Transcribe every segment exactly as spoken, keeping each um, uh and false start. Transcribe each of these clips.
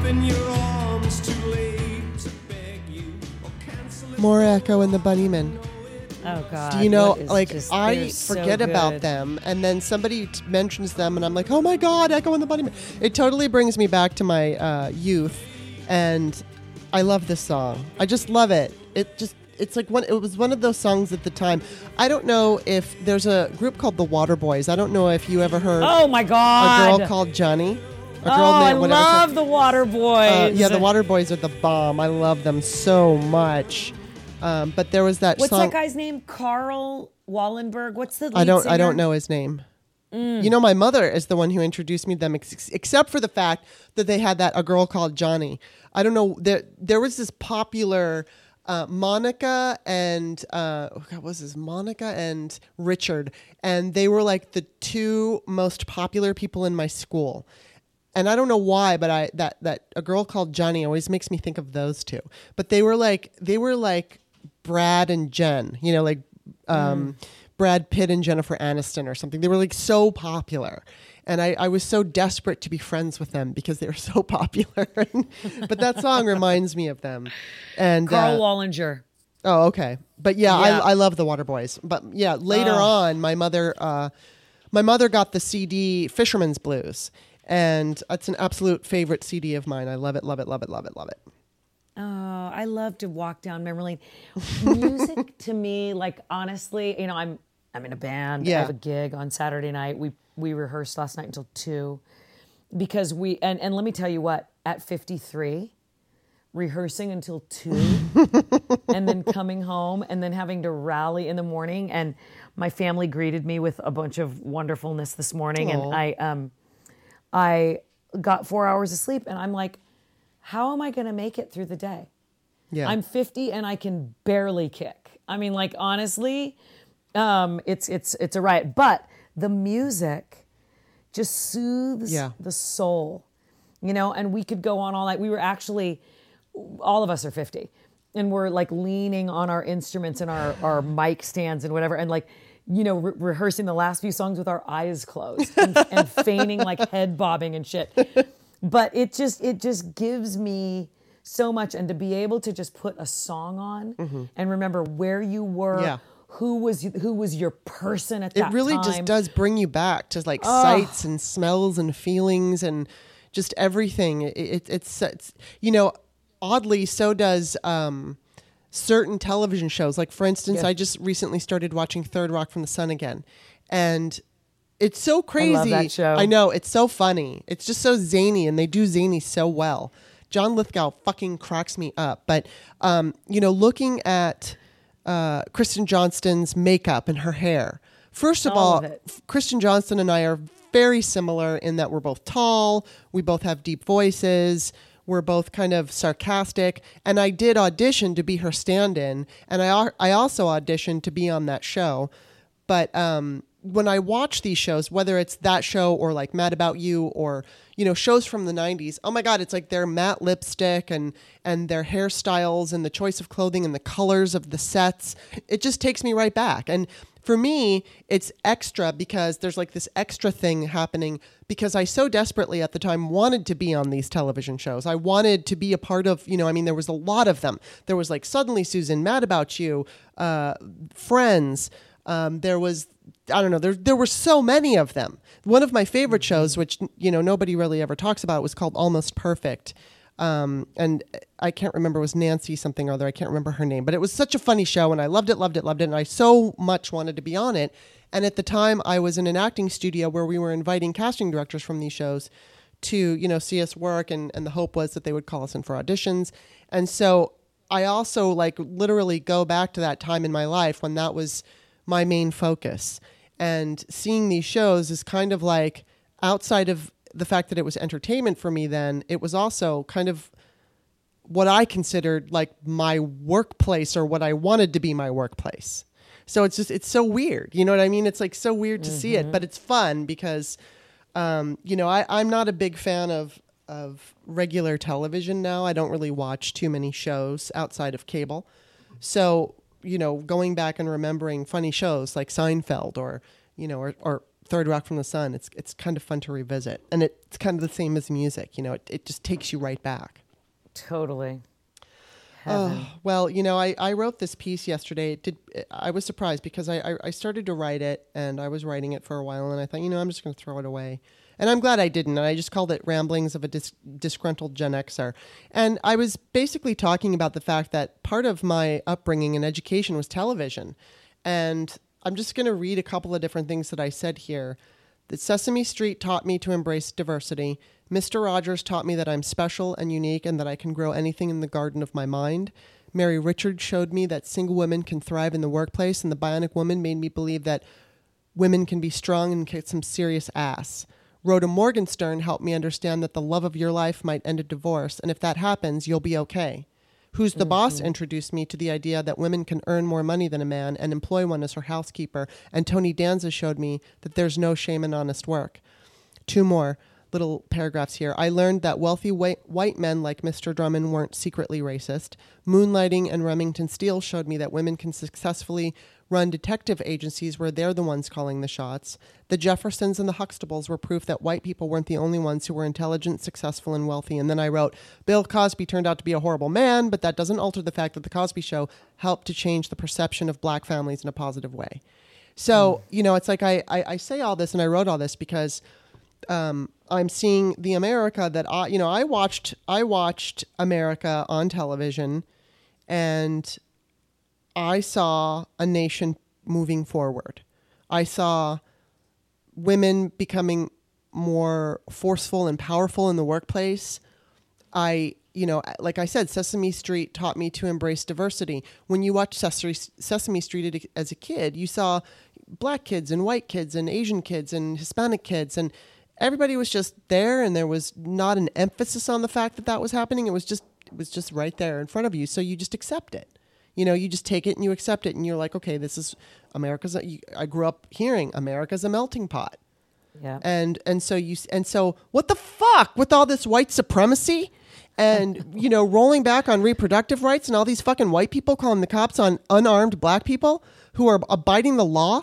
in your arms, too late to beg you or cancel it. More Echo and the Bunnymen. Oh God! Do you know, what is like, just- I they're so forget about good. them, and then somebody t- mentions them, and I'm like, oh my God, Echo and the Bunnymen. It totally brings me back to my uh, youth, and I love this song. I just love it. It just, it's like one, it was one of those songs at the time. I don't know if there's a group called the Waterboys. I don't know if you ever heard Oh my God! a girl called Johnny. A girl oh, I named whatever. love the Water Boys. Uh, yeah, the Waterboys are the bomb. I love them so much. Um, but there was that What's song. that guy's name? Carl Wallenberg. What's the lead I don't. singer? I don't know his name. You know, my mother is the one who introduced me to them, ex- except for the fact that they had that a girl called Johnny. I don't know. There, there was this popular uh, Monica and uh, oh God, what was this? Monica and Richard, and they were like the two most popular people in my school. And I don't know why, but I that that a girl called Johnny always makes me think of those two. But they were like they were like Brad and Jen, you know, like um, mm. Brad Pitt and Jennifer Aniston or something. They were like so popular. And I, I was so desperate to be friends with them because they were so popular. But that song reminds me of them. And Carl uh, Wallinger. Oh, okay. But yeah, Yeah. I, I love the Waterboys. But yeah, later Oh. on, my mother, uh, my mother got the C D Fisherman's Blues. And it's an absolute favorite C D of mine. I love it, love it, love it, love it, love it. Oh, I love to walk down memory lane. Music to me, like honestly, you know, I'm I'm in a band. Yeah. I have a gig on Saturday night. We we rehearsed last night until two, because we and and let me tell you what, at fifty-three, rehearsing until two, and then coming home and then having to rally in the morning. And my family greeted me with a bunch of wonderfulness this morning, Aw. and I um I got four hours of sleep, and I'm like, how am I going to make it through the day? Yeah. I'm fifty and I can barely kick. I mean, like, honestly, um, it's it's it's a riot. But the music just soothes Yeah. the soul, you know. And we could go on all night. We were actually, all of us are fifty, and we're like leaning on our instruments and our our mic stands and whatever, and like, you know, re- rehearsing the last few songs with our eyes closed and, and feigning like head bobbing and shit. But it just it just gives me so much, and to be able to just put a song on mm-hmm. and remember where you were, Yeah. who was who was your person at It that really time. just does bring you back to like Oh. sights and smells and feelings and just everything. It, it, it's, it's, you know, oddly, so does um, certain television shows. Like, for instance, Yeah. I just recently started watching Third Rock from the Sun again. And it's so crazy. love that show. I know. It's so funny. It's just so zany, and they do zany so well. John Lithgow fucking cracks me up. But, um, you know, looking at uh, Kristen Johnston's makeup and her hair. First of All all, of it. F- Kristen Johnston and I are very similar in that we're both tall. We both have deep voices. We're both kind of sarcastic. And I did audition to be her stand-in. And I, al- I also auditioned to be on that show. But um, when I watch these shows, whether it's that show or like Mad About You or, you know, shows from the nineties, oh my God, it's like their matte lipstick and, and their hairstyles and the choice of clothing and the colors of the sets. It just takes me right back. And for me, it's extra because there's like this extra thing happening because I so desperately at the time wanted to be on these television shows. I wanted to be a part of, you know, I mean, there was a lot of them. There was like Suddenly Susan, Mad About You, uh, Friends. Um, there was, I don't know, there there were so many of them. One of my favorite shows, which, you know, nobody really ever talks about, was called Almost Perfect. Um, and I can't remember, it was Nancy something or other. I can't remember her name, but it was such a funny show and I loved it, loved it, loved it. And I so much wanted to be on it. And at the time I was in an acting studio where we were inviting casting directors from these shows to, you know, see us work. And, and the hope was that they would call us in for auditions. And so I also like literally go back to that time in my life when that was my main focus. And seeing these shows is kind of like, outside of the fact that it was entertainment for me then, it was also kind of what I considered like my workplace or what I wanted to be my workplace. So it's just, it's so weird. You know what I mean? It's like so weird to mm-hmm. see it, but it's fun because, um, you know, I, I'm not a big fan of, of regular television now. I don't really watch too many shows outside of cable. So, you know, going back and remembering funny shows like Seinfeld or, you know, or, or Third Rock from the Sun. It's it's kind of fun to revisit, and it's kind of the same as music. You know, it it just takes you right back. Totally. Heaven. Oh, well, you know, I, I wrote this piece yesterday. It did I was surprised because I, I, I started to write it, and I was writing it for a while, and I thought, you know, I'm just going to throw it away. And I'm glad I didn't. And I just called it Ramblings of a Dis- Disgruntled Gen Xer. And I was basically talking about the fact that part of my upbringing and education was television. And I'm just going to read a couple of different things that I said here. That Sesame Street taught me to embrace diversity. Mister Rogers taught me that I'm special and unique and that I can grow anything in the garden of my mind. Mary Richards showed me that single women can thrive in the workplace, and the Bionic Woman made me believe that women can be strong and kick some serious ass. Rhoda Morgenstern helped me understand that the love of your life might end a divorce, and if that happens, you'll be okay. Who's the mm-hmm. Boss introduced me to the idea that women can earn more money than a man and employ one as her housekeeper, and Tony Danza showed me that there's no shame in honest work. Two more little paragraphs here. I learned that wealthy white, white men like Mister Drummond weren't secretly racist. Moonlighting and Remington Steele showed me that women can successfully run detective agencies where they're the ones calling the shots. The Jeffersons and the Huxtables were proof that white people weren't the only ones who were intelligent, successful, and wealthy. And then I wrote, Bill Cosby turned out to be a horrible man, but that doesn't alter the fact that The Cosby Show helped to change the perception of black families in a positive way. So, mm. you know, it's like I, I, I say all this and I wrote all this because um, I'm seeing the America that I, you know, I watched, I watched America on television, and I saw a nation moving forward. I saw women becoming more forceful and powerful in the workplace. I, you know, like I said, Sesame Street taught me to embrace diversity. When you watch Sesame, Sesame Street as a kid, you saw black kids and white kids and Asian kids and Hispanic kids, and everybody was just there, and there was not an emphasis on the fact that that was happening. It was just, it was just right there in front of you. So you just accept it. You know, you just take it and you accept it, and you're like, okay, this is America's. A, I grew up hearing America's a melting pot. Yeah. And and so you and so what the fuck with all this white supremacy, and you know, rolling back on reproductive rights, and all these fucking white people calling the cops on unarmed black people who are abiding the law.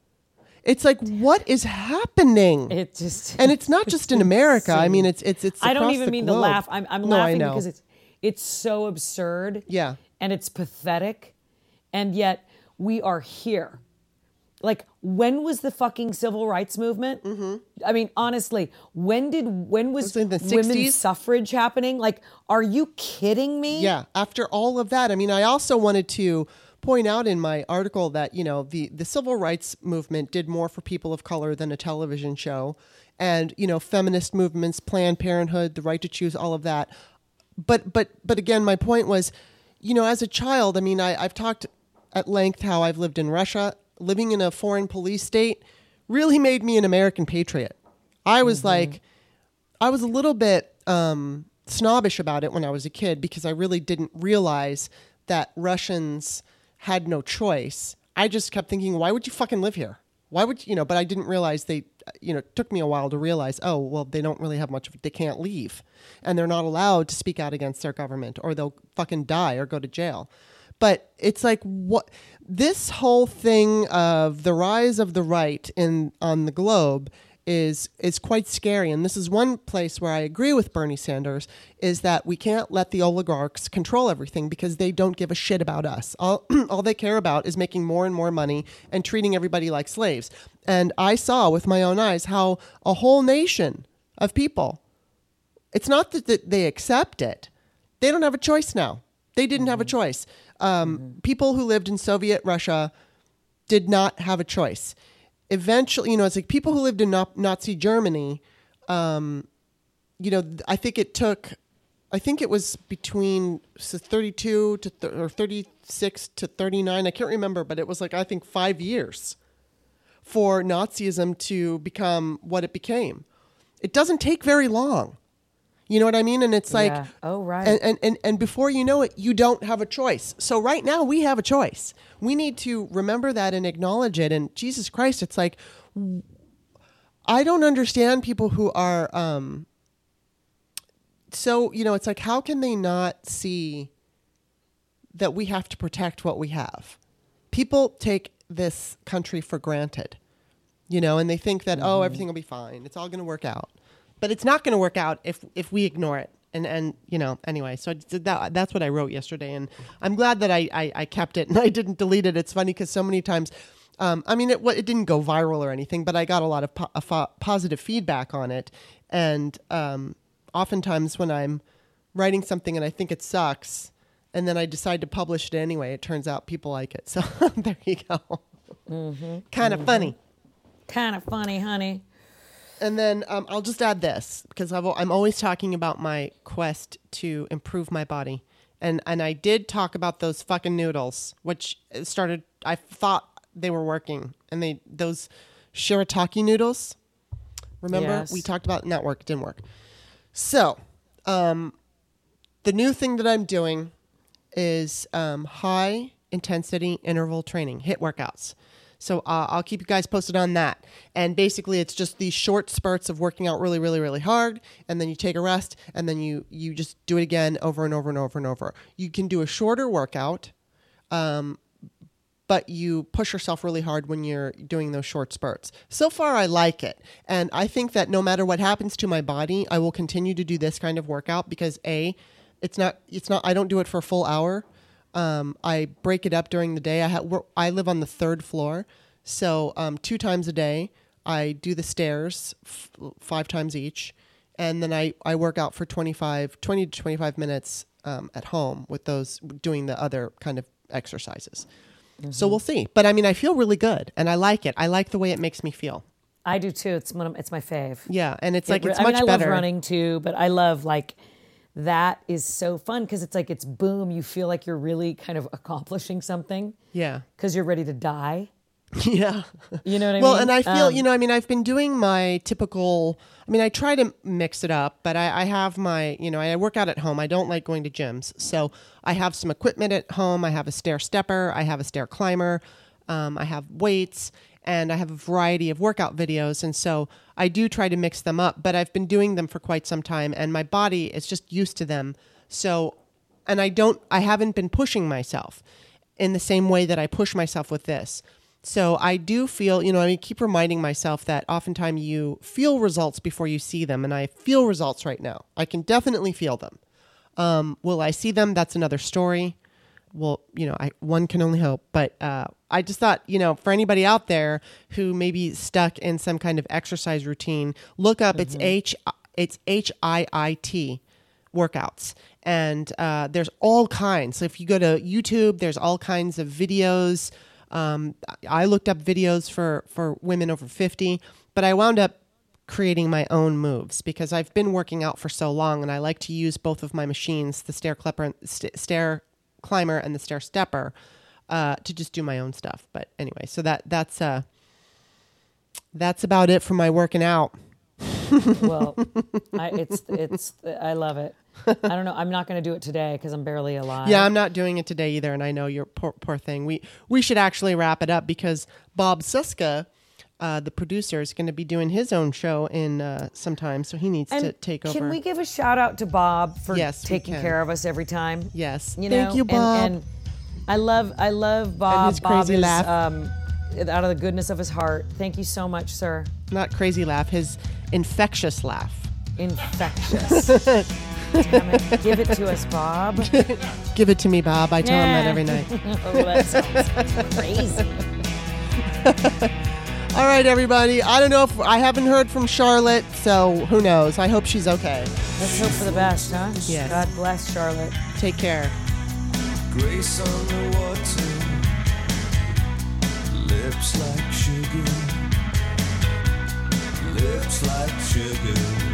It's like, what is happening? It just and it's not just in America. insane. I mean, it's it's it's. I don't across even the mean globe. to laugh. I'm I'm no, laughing I know. because it's it's so absurd. Yeah. And it's pathetic, and yet we are here. Like, when was the fucking civil rights movement? Mm-hmm. I mean, honestly, when did when was, was in the women's sixties? Suffrage happening? Like, are you kidding me? Yeah. After all of that, I mean, I also wanted to point out in my article that, you know, the the civil rights movement did more for people of color than a television show, and you know, feminist movements, Planned Parenthood, the right to choose, all of that. But but but again, my point was, you know, as a child, I mean, I, I've talked at length how I've lived in Russia. Living in a foreign police state really made me an American patriot. I was mm-hmm. like, I was a little bit um, snobbish about it when I was a kid because I really didn't realize that Russians had no choice. I just kept thinking, why would you fucking live here? Why would you, you know, but I didn't realize they, you know, it took me a while to realize, oh, well, they don't really have much of it. They can't leave, and they're not allowed to speak out against their government, or they'll fucking die or go to jail. But it's like, what this whole thing of the rise of the right in on the globe is is quite scary. And this is one place where I agree with Bernie Sanders, is that we can't let the oligarchs control everything because they don't give a shit about us. All, all they care about is making more and more money and treating everybody like slaves. And I saw with my own eyes how a whole nation of people, it's not that, that they accept it. They don't have a choice now. They didn't mm-hmm. have a choice. Um, mm-hmm. People who lived in Soviet Russia did not have a choice. Eventually, you know, it's like people who lived in Nazi Germany, um, you know, I think it took, I think it was between thirty-two to th- or thirty-six to thirty-nine. I can't remember, but it was like, I think five years for Nazism to become what it became. It doesn't take very long. You know what I mean? And it's like, yeah. oh, right. And, and, and, and before you know it, you don't have a choice. So right now we have a choice. We need to remember that and acknowledge it. And Jesus Christ, it's like, I don't understand people who are, um, so, you know, it's like, how can they not see that we have to protect what we have? People take this country for granted. you know, and they think that, mm-hmm. oh, everything will be fine. It's all going to work out. But it's not going to work out if if we ignore it. And, and you know, anyway, so I did that, that's what I wrote yesterday. And I'm glad that I, I, I kept it and I didn't delete it. It's funny because so many times, um, I mean, it, it didn't go viral or anything, but I got a lot of po- a fo- positive feedback on it. And um, oftentimes when I'm writing something and I think it sucks, and then I decide to publish it anyway, it turns out people like it. So there you go. Mm-hmm. Kind of mm-hmm. funny. Kind of funny, honey. And then um, I'll just add this, because I've, I'm always talking about my quest to improve my body. And and I did talk about those fucking noodles, which started, I thought they were working. And they those shirataki noodles, remember? Yes. We talked about not work, it didn't work. So um, the new thing that I'm doing is um, high intensity interval training, HIIT workouts. So uh, I'll keep you guys posted on that. And basically, it's just these short spurts of working out really, really, really hard. And then you take a rest. And then you you just do it again over and over and over and over. You can do a shorter workout, um, but you push yourself really hard when you're doing those short spurts. So far, I like it. And I think that no matter what happens to my body, I will continue to do this kind of workout because, A, it's not, it's not, I don't do it for a full hour. Um, I break it up during the day. I ha- I live on the third floor, so um, two times a day I do the stairs f- five times each, and then I, I work out for twenty-five, twenty to twenty-five minutes um, at home with those doing the other kind of exercises. Mm-hmm. So we'll see. But I mean, I feel really good, and I like it. I like the way it makes me feel. I do too. It's one of, it's my fave. Yeah, and it's it, like it's I much mean, I better. I love running too, but I love like. That is so fun because it's like it's boom. You feel like you're really kind of accomplishing something. Yeah. Because you're ready to die. Yeah. You know what I well, mean? Well, and I feel, um, you know, I mean, I've been doing my typical, I mean, I try to mix it up, but I, I have my, you know, I work out at home. I don't like going to gyms. So I have some equipment at home. I have a stair stepper. I have a stair climber. Um, I have weights. And I have a variety of workout videos. And so I do try to mix them up, but I've been doing them for quite some time and my body is just used to them. So, and I don't, I haven't been pushing myself in the same way that I push myself with this. So I do feel, you know, I mean, keep reminding myself that oftentimes you feel results before you see them. And I feel results right now. I can definitely feel them. Um, will I see them? That's another story. Well, you know, I one can only hope, but uh, I just thought, you know, for anybody out there who may be stuck in some kind of exercise routine, look up mm-hmm. it's H it's H I I T workouts, and uh, there's all kinds. So if you go to YouTube, there's all kinds of videos. Um, I looked up videos for for women over fifty, but I wound up creating my own moves because I've been working out for so long, and I like to use both of my machines, the stair clipper, st- stair. climber and the stair stepper uh, to just do my own stuff. But anyway, so that that's uh, that's about it for my working out. Well, I, it's it's I love it. I don't know. I'm not going to do it today because I'm barely alive. Yeah, I'm not doing it today either, and I know you're poor, poor thing. We we should actually wrap it up because Bob Suska, uh, the producer, is going to be doing his own show in uh, sometime, so he needs and to take over. Can we give a shout out to Bob for yes, taking care of us every time? Yes, you know? Thank you, Bob. And, and I love I love Bob. And his crazy Bob is, laugh. Um, out of the goodness of his heart. Thank you so much, sir. Not crazy laugh, his infectious laugh. Infectious. Damn it. Give it to us, Bob. Give it to me, Bob. I tell yeah. him that every night. Oh, that sounds crazy. All right, everybody. I don't know if I haven't heard from Charlotte, so who knows? I hope she's okay. Let's hope for the best, huh? Yes. God bless Charlotte. Take care. Grace on the water, lips like sugar, lips like sugar.